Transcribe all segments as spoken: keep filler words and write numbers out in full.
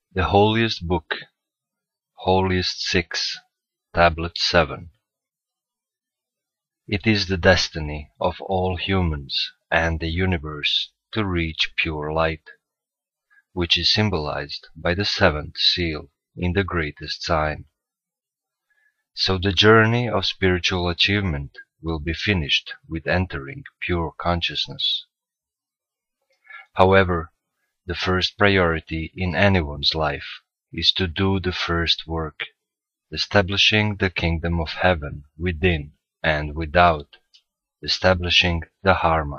The Holiest Book, Holiest six, Tablet seven. It is the destiny of all humans and the universe to reach pure light, which is symbolized by the seventh seal in the greatest sign. So the journey of spiritual achievement will be finished with entering pure consciousness. However, the first priority in anyone's life is to do the first work, establishing the kingdom of heaven within and without, establishing the Dharma.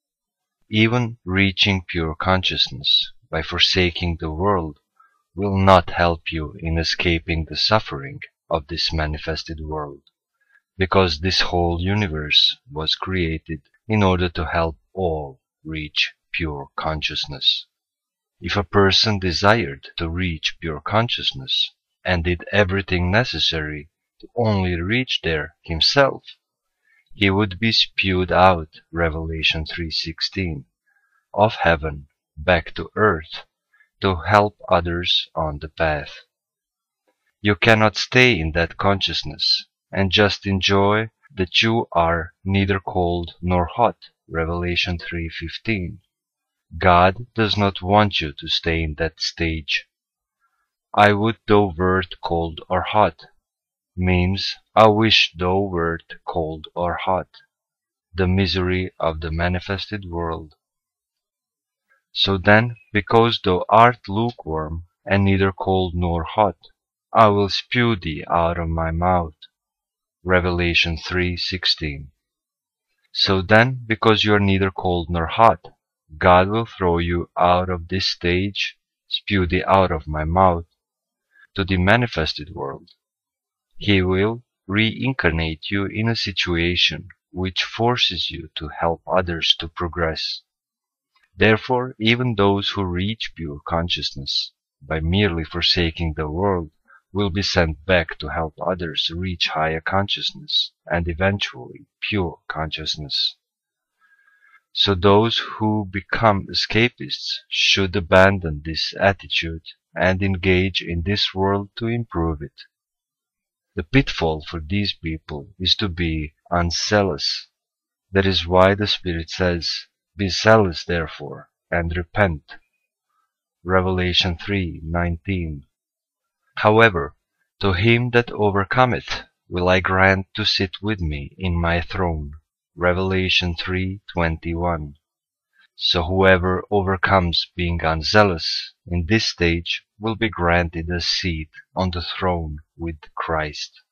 Even reaching pure consciousness by forsaking the world will not help you in escaping the suffering of this manifested world, because this whole universe was created in order to help all reach pure consciousness. If a person desired to reach pure consciousness and did everything necessary to only reach there himself, he would be spewed out, Revelation three sixteen, of heaven back to earth to help others on the path. You cannot stay in that consciousness and just enjoy that you are neither cold nor hot, Revelation three fifteen. God does not want you to stay in that stage. I would thou wert cold or hot means I wish thou wert cold or hot, the misery of the manifested world. So then, because thou art lukewarm and neither cold nor hot, I will spew thee out of my mouth, Revelation three sixteen. So then, because you are neither cold nor hot, God will throw you out of this stage, spew thee out of my mouth, to the manifested world. He will reincarnate you in a situation which forces you to help others to progress. Therefore, even those who reach pure consciousness by merely forsaking the world will be sent back to help others reach higher consciousness and eventually pure consciousness. So those who become escapists should abandon this attitude and engage in this world to improve it. The pitfall for these people is to be unzealous. That is why the Spirit says, "Be zealous therefore, and repent." Revelation three nineteen. However, to him that overcometh will I grant to sit with me in my throne. Revelation three twenty-one. So whoever overcomes being unzealous in this stage will be granted a seat on the throne with Christ.